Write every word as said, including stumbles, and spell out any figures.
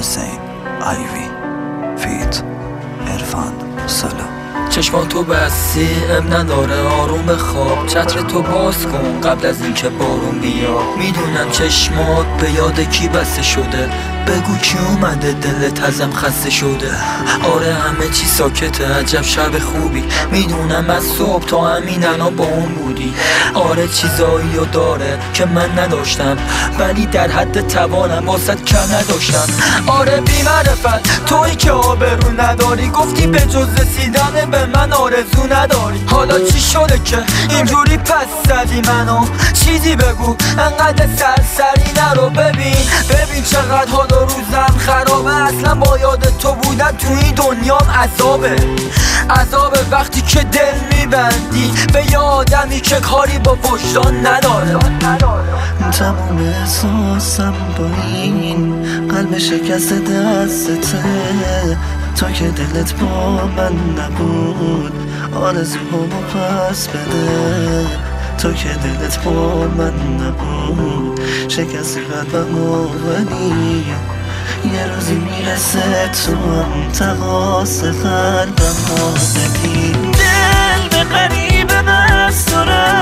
حسین آیوی فیت عرفان سلام. چشمان تو بستی اب نداره آروم خواب، چتر تو باز کن قبل از اینکه بارون بیا. میدونم چشمات به یاد کی بسته شده، بگو کی اومده دلت ازم خسته شده. آره همه چی ساکته، عجب شب خوبی. میدونم از صبح تا همین الان با اون بودی. آره چیزایی رو داره که من نداشتم، ولی در حد توانم واسط کم نداشتم. آره بی معرفت تویی که آبرو نداری، گفتی به جز رسیدن به من آرزو نداری. حالا چی شده که اینجوری پس زدی منو؟ چیزی بگو انقدر سرسری نرو. ببین ببین چقدر حالا روزم خرابه، اصلا با یاد تو بودن تو این دنیام عذابه. عذابه وقتی که دل میبندی به یه آدمی که کاری با وجدان نداره. تمام احساسم با این قلب شکست دستته، تو که دلت با من نبود آرزوهامو پس بده. تو که دلت با من نبود شکست قلبمو، ولی یه روزی میرسه تو هم تقاس قلبمو بدی. دل به غریبه بست داره